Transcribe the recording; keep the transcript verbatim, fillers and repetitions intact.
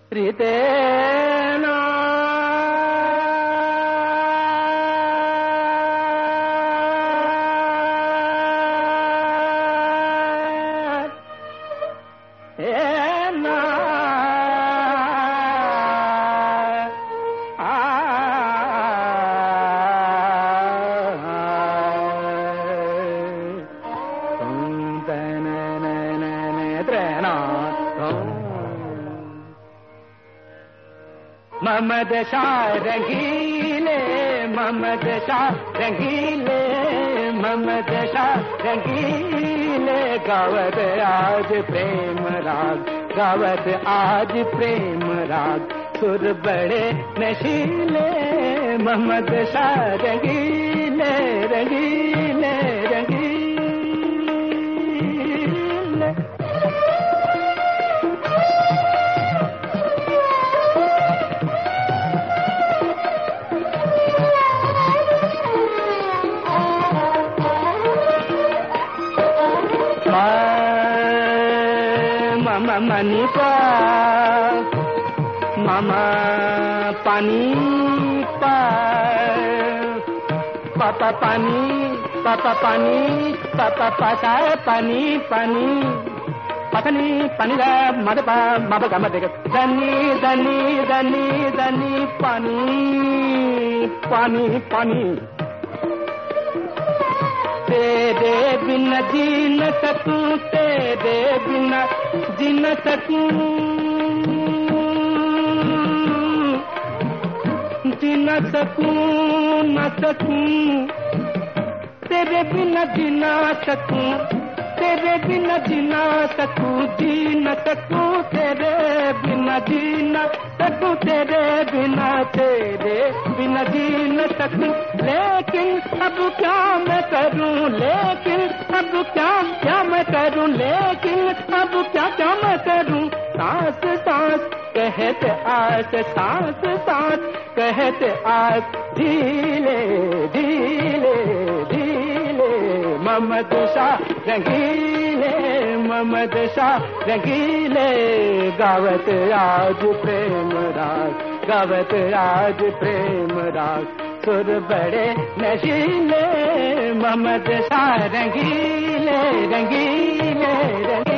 प्रीतेना ममद शाह रंगीले ममद शाह रंगीले ममद शाह रंगीले गावत आज प्रेम राग गावत आज प्रेम राग सुर बड़े नशीले ममद शाह रंगीले रंगीले रंगीले मामा मनी पा मामा पानी पा पापा पानी पापा पानी पापा पासा पानी पानी पतनी पानी दा मद पा माबा का मद दनी दनी दनी दनी पानी पानी पानी तेरे बिना जी न सकूं तेरे बिना जी न सकूं जी न सकूं न सकूं तेरे बिना जी न सकूं तेरे बिना जी न सकूं जी न सकूं तेरे बिना जी न सकूं तेरे बिना तेरे बिना जी न सकूं लेकिन अब क्या मैं करूं लेकिन अब क्या क्या मैं करूं लेकिन अब क्या क्या मैं करूं सांस सांस कहते आस सांस सांस कहते आस धीले धीले धीले ममद शाह रंगीले ममद शाह रंगीले गावत आज प्रेम राग गावत आज प्रेम राग सुर बड़े नशीले ममद शाह रंगीले रंगीले रंगीले